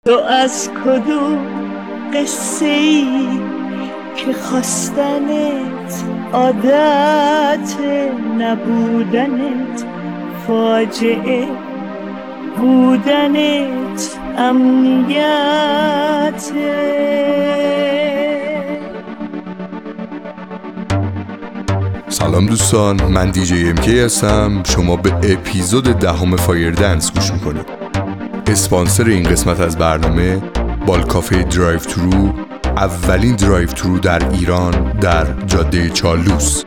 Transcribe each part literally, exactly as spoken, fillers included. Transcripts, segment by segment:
تو از کدوم قصه ای که خواستنت عادت، نبودنت فاجعه، بودنت امنیت. سلام دوستان، من دیجی ام کی هستم. شما به اپیزود دهم فایر دنس گوش میکنید. اسپانسر این قسمت از برنامه بالکافه درایو ترو، اولین درایو ترو در ایران در جاده چالوس.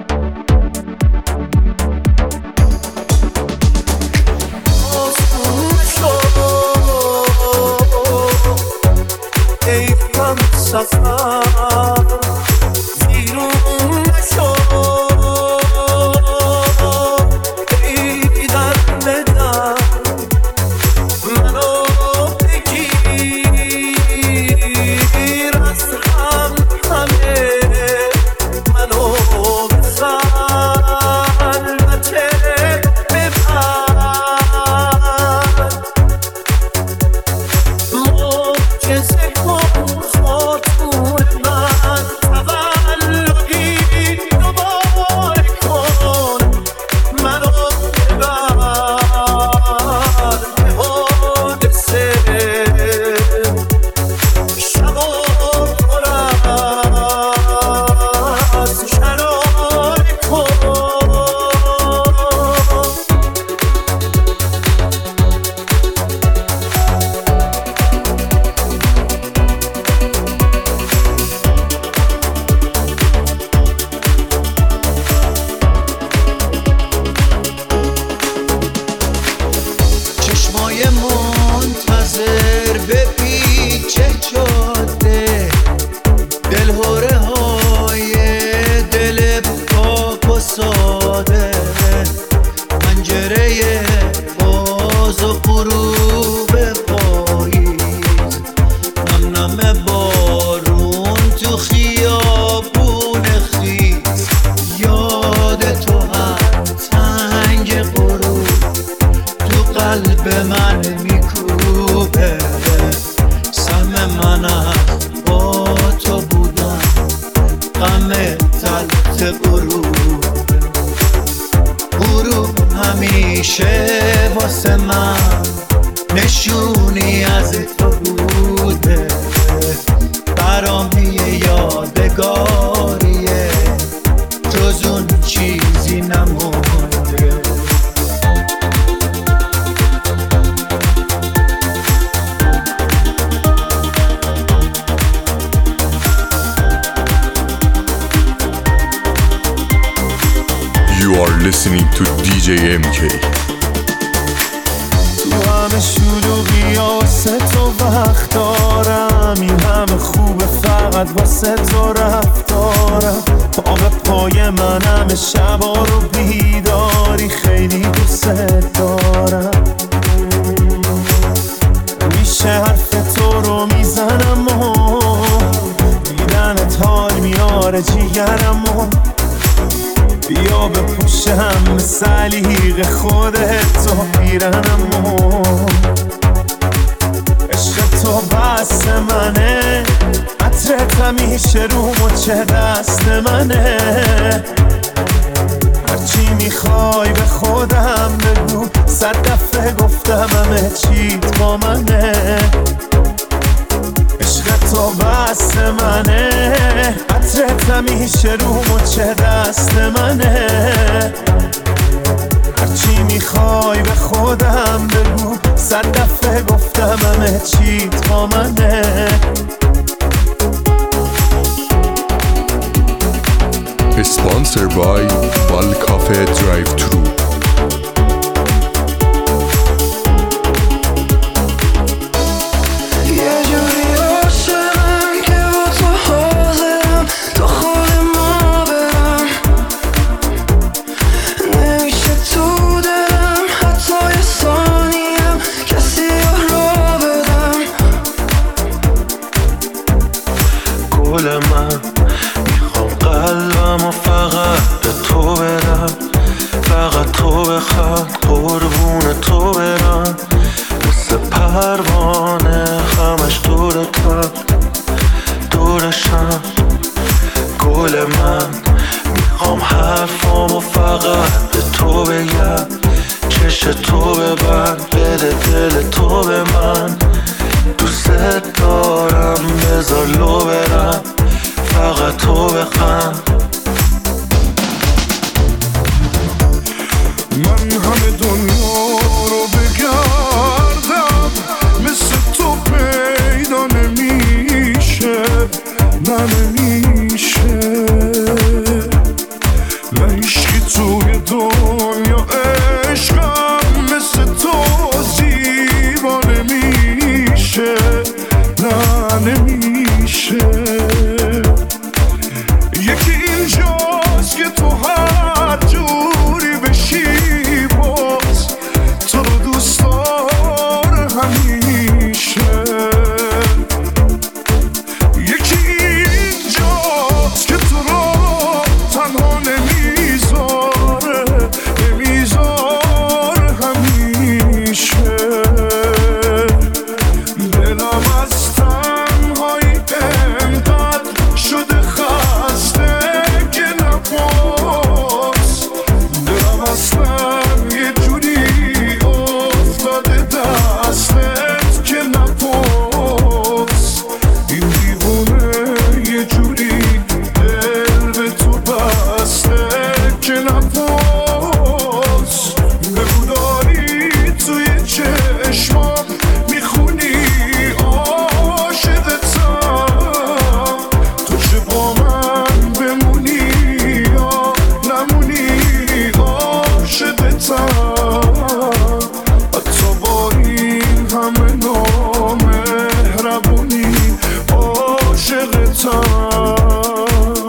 نشونی از تو بوده برام، یه یادگاریه جز اون چیزی نمونده. You are listening to دیجی ام کی. همه شلوغی واسه تو وقت دارم، این همه خوبه فقط واسه تو رفتارم. پا به پای من همه شبا رو بیداری، خیلی دوست دارم. میشه حرف تو رو میزنم و دیدنت حال میاره جیگرم و بیا بپوشم سلیق خودت و پیرنم و عشق تو بس منه، عطرت همیشه رو مچه دست منه. هرچی میخوای به خودم بگو، صد دفعه گفتم همه چیت با منه. عشق تو بس منه، عطرت همیشه رو مچه دست منه. هرچی میخوای به خودم بگو، صد دفعه گفتم همه چیت با منه. اسپانسر بای بالکافه درایو ترو. میخوام قلبم و فقط به تو بدم، فقط نمیشه. یکی اینجاست که تو هر جوری بشی باز تو رو دوست داره همیشه. یکی اینجاست که تو رو تنها نمیذاره نمیذاره همیشه. دلم از تنهایی انقدر شده خسته که نپاس. دلم اصلا یه جوری افتاده دستت که نپاس. این دیوونه یه جوری دل به تو بسته که نپاس. بگو داری توی چشمام میخونی عاشقتم. تو چه با من بمونی یا نمونی عاشقتم. حتی با این همه نامهربونی عاشقتم.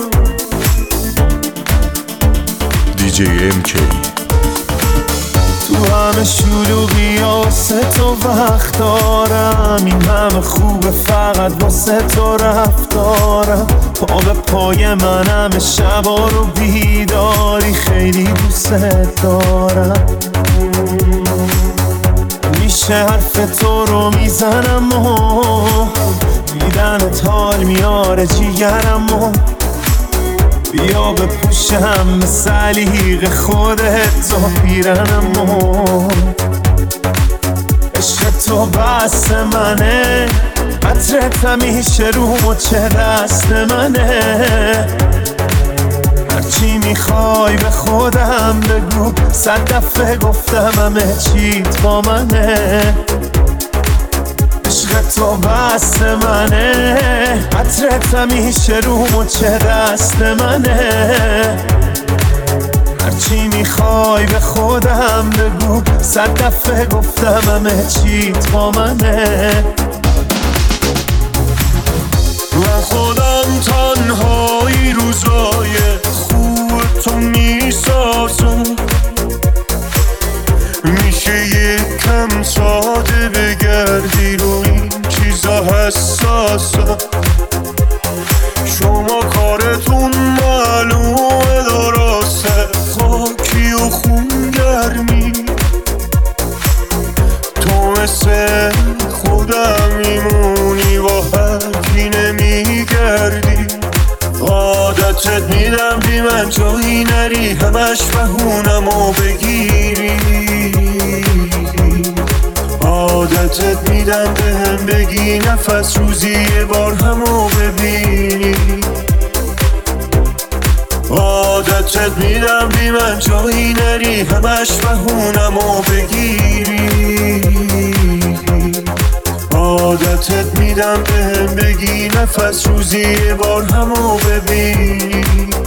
دیجی ام کی. تو همه شلوغی واسه تو وقت دارم. این همه خوبه فقط واسه تو رفتارم. پا به پای من همه شبا رو بیداری. خیلی دوست دارم. میشه حرف تو رو میزنم و دیدنت حال میاره جیگرم و بیا بپوشم به سلیق خودت و پیرنم و عشق تو بست منه. عطرت همیشه رو مچ دست منه. هرچی میخوای به خودم بگو. صد دفعه گفتم همه چیت با منه. عشق تو بست منه. عطرت همیشه رو مچ دست منه. هرچی میخوای به خودم بگو. صد دفعه گفتم همه چیت با منه. من خودم تنهایی روزای خوب تو میسازم. میشه یکم ساده بگردی رو این چیزا حساسم. شما کارتون معلومه درسته. خاکی و خونگرمی تو مثل خودم میمونی و هرکی نمیگردی. عادتت میدم بی من جایی نری. همش بهونمو بگیری. عادتت میدم به هم بگی نفس روزی یه بار همو ببینی. عادتت میدم بی من جایی نری. همش بهونمو بگیری. عادتت میدم به هم بگی نفس روزی یه بار همو ببینی.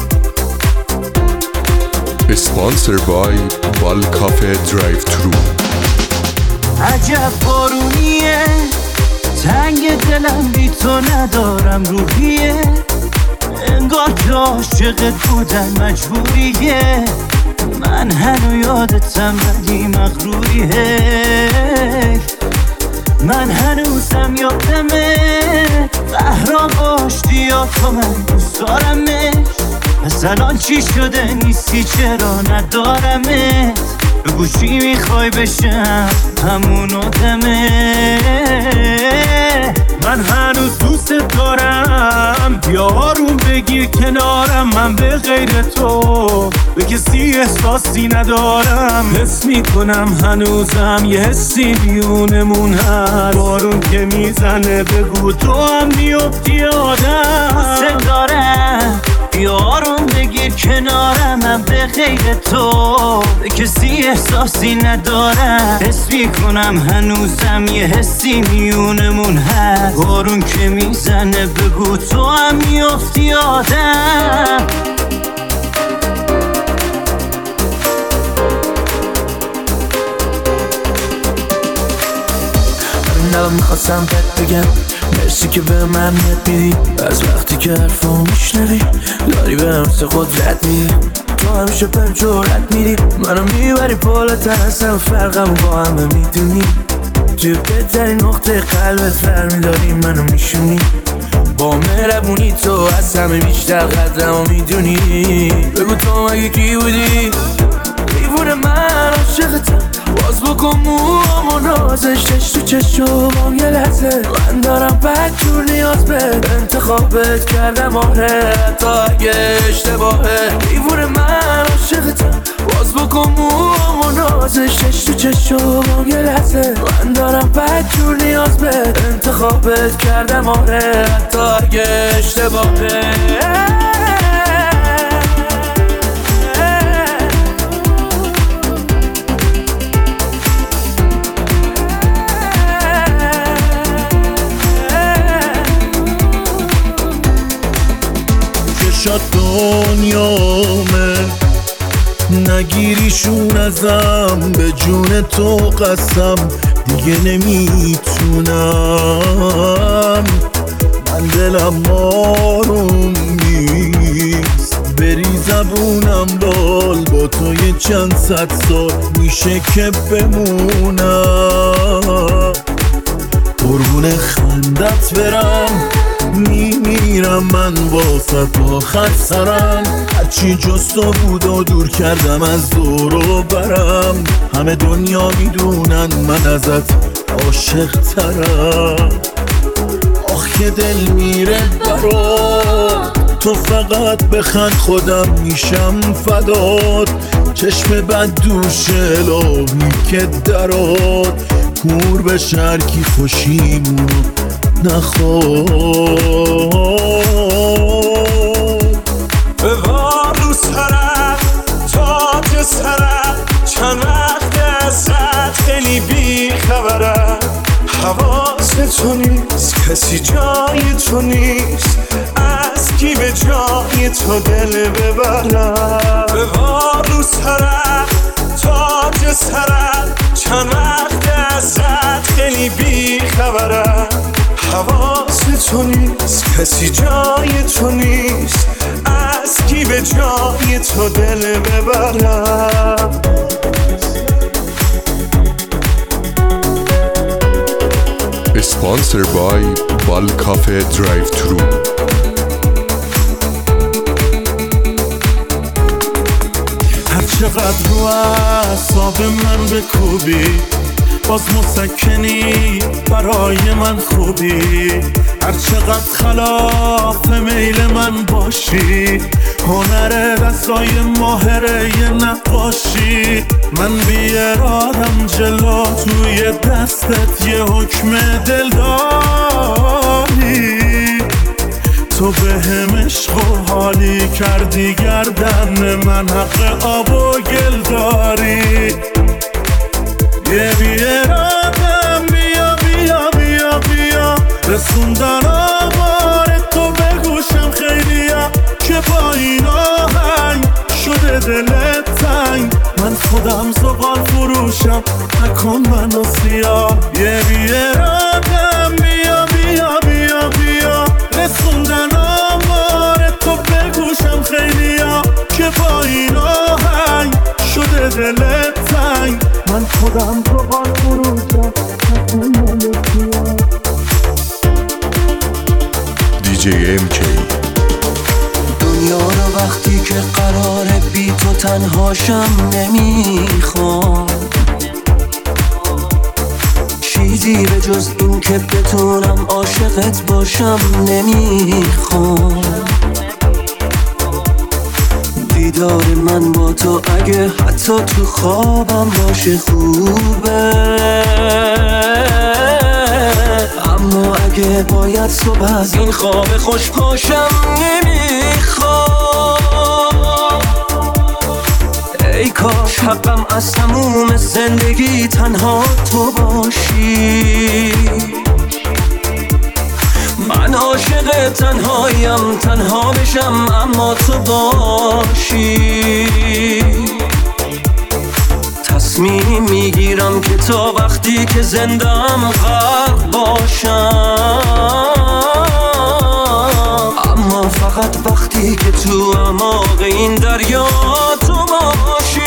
اسپانسر بای بال کافه درایو ترو. عجب بارونیه تنگ دلم بی تو ندارم روحیه. انگار که عاشقت بودن مجبوریه. من هنو یادتم ولی مغروریه. من هنوزم یادمه قهران باشتی یا تو من دوست دارمش. پس الان چی شده نیستی چرا ندارمت. بگو چی میخوای بشم همون آدمه. من هنوز دوست دارم. بیا آروم بگیر کنارم. من به غیر تو به کسی احساسی ندارم. حس میکنم هنوزم یه حسی بیونمون هست. بارون که میزنه بگو تو هم میفتی آدم. حسن دارم بیا آروم بگیر کنارم. من به غیر تو به کسی احساسی ندارم. حس میکنم هنوزم یه حسی میونمون هست. بارون که میزنه بگو تو هم میفتی آدم. نبا میخواستم بهت بگم مرسی که به من یاد میدی از وقتی که حرفو میشنوی داری به هم سه قدرت میدی تو همیشه پر جرأت میدی منو میبری بالاتر از هم فرقم با همه میدونی توی بهترین نقطه قلبت فرمیداری منو میشونی با مهربونی تو از همه بیشتر قدرمو میدونی بگو تو مگه کی بودی دیوونه من عاشقتم باز بکن موامو نازش چش تو چشمام یه لحظه من دارم بد جور نیاز به انتخابت کردم آره حتی اگه اشتباهه دیوونه من عاشقتم باز بکن موامو نازش چش تو چشمام یه لحظه من دارم بد جور نیاز به انتخابت کردم آره حتی اگه اشتباهه شاد دنیامه نگیریشون ازم به جون تو قسم دیگه نمیتونم من دلم آروم نیست بری زبونم بال با تو یه چند صد سال میشه که بمونم قربون خندت برم میمیرم من واسه آخر سرم هرچی جز تو بود و دور کردم از دور و برم همه دنیا میدونن من ازت عاشق ترم آخ که دل میره برات تو فقط بخند خودم میشم فدات چشم بد دوشه لابی که درات کور به شرکی خوشیمونو نخواد ببار رو سرم تاج سرم چند وقت ازت خیلی بی خبرم حواس تو نیست کسی جای تو نیست از کی به جای تو دل ببرم ببار رو سرم تاج سرم چند وقت ازت خیلی بی خبرم حواس تو نیست کسی جای تو نیست از کی به جای تو دل ببرم Sponsored by Bal Cafe Drive Thru. هر چقدر رو اعصاب من بکوبی باز مسکنی برای من خوبی هر چقدر خلاف میل من باشی هنر دستای ماهره یه نقاشی من بی ارادم جلو توی دستت یه حکم دل داری تو به هم عشق و حالی کردی گردن من حق آب و گل داری یه بی ارادم بیا بیا بیا بیا رسوندن آوار تو به گوشم خیلیا که با این آهنگ شده دلت تنگ من خودم زغال فروشم نکن منو سیاه یه بی ارادم بیا بیا بیا بیا رسوندن آوار تو به گوشم خیلیا که با این آهنگ شده دلت تنگ من خودم زغال فروشم نکن منو سیاه دی جی ام کی دنیا رو وقتی که قراره بی تو تنهاشم نمیخوام چیزی به جز این که بتونم عاشقت باشم نمیخوام دیدار من با تو اگه حتی تو خوابم باشه خوبه اما اگه باید صبح از این خواب خوش پاشم نمیخوام ای کاش حقم از تموم زندگی تنها تو باشی من عاشق تنهایم تنها بشم اما تو باشی تصمیم میگیرم که تا وقتی که زندم غرق باشم دریا تو باشی.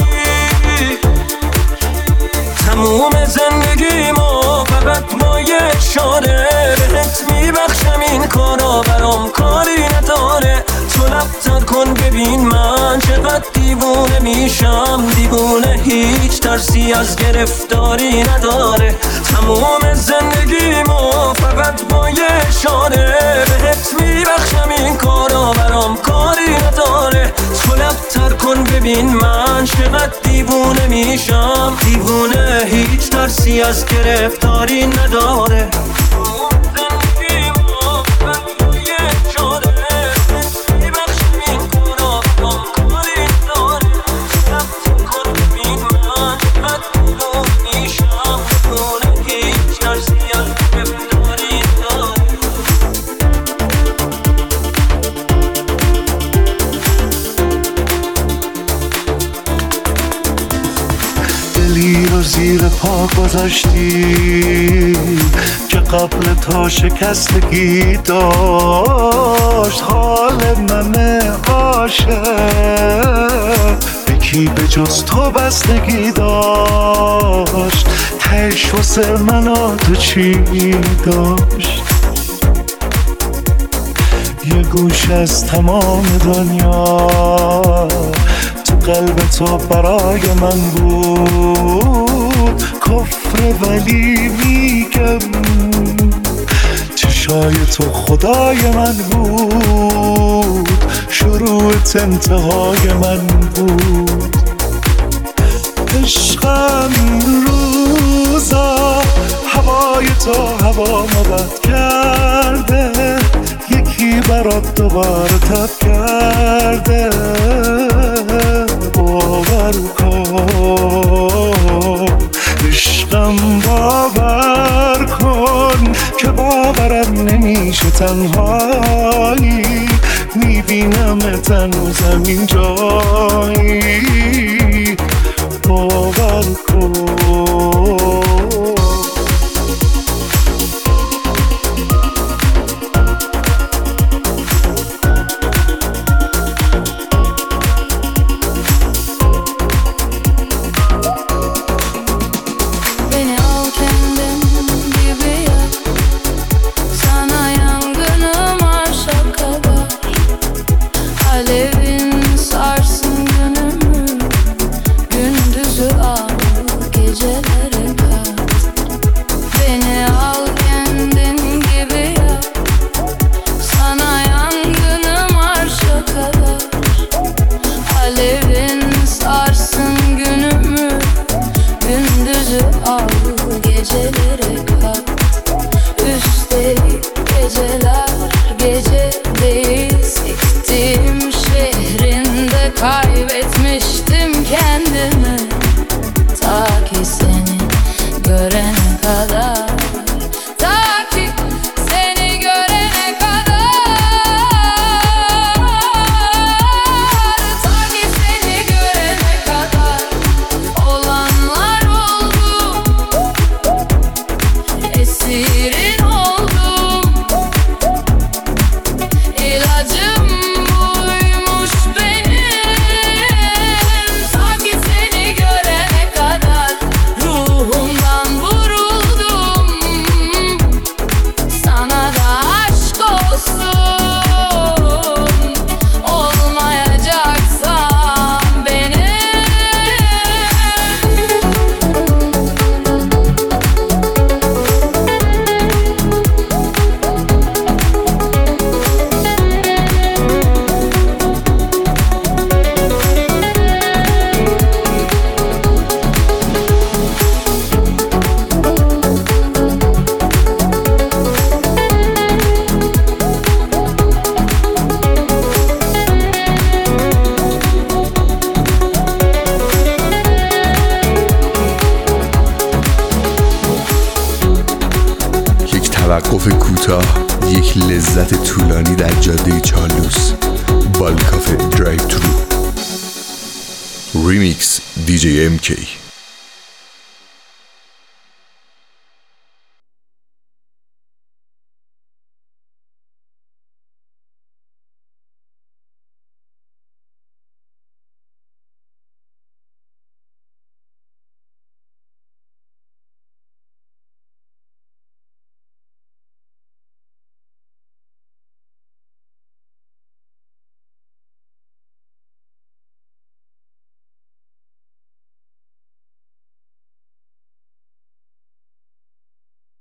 تموم زندگیمو فقط با یه اشاره بهت میبخشم، این کارا برام کاری نداره. تو لب کن ببین من چقدر دیوونه میشم، دیوونه هیچ ترسی از گرفتاری نداره. تموم زندگیمو فقط با یه اشاره بهت میبخشم، این کارا برام کاری نداره. تو لب کن ببین من چقدر دیوونه میشم، دیوونه هیچ ترسی از گرفتاری نداره. دلی رو زیر پا گذاشتی که قبل تو شکستگی داشت. حال من عاشق یکی به جز تو بستگی داشت. تهش واسه من و تو چی داشت؟ یه گوش از تمام دنیا تو قلب تو برای من بود کفر، ولی میگم چشای تو خدای من بود، شروعت انتهای من بود. عشقم روزا هوای تو هوا مبد کرده، یکی برات دوباره تب کرده. باور کن عشقم، باور کن که باورم نمیشه تنهایی، میبینم تنوزم این جایی. باور کن kaybetmiştim kendimi, ta ki seni görene kadar, ta ki seni görene kadar, ta ki seni görene kadar olanlar oldu, esirin oldum, ilacım buymuş benim. توقف کوتاه، یک لذت طولانی در جاده چالوس. بالکافه درایو ترو. ریمیکس دی جی ام کی.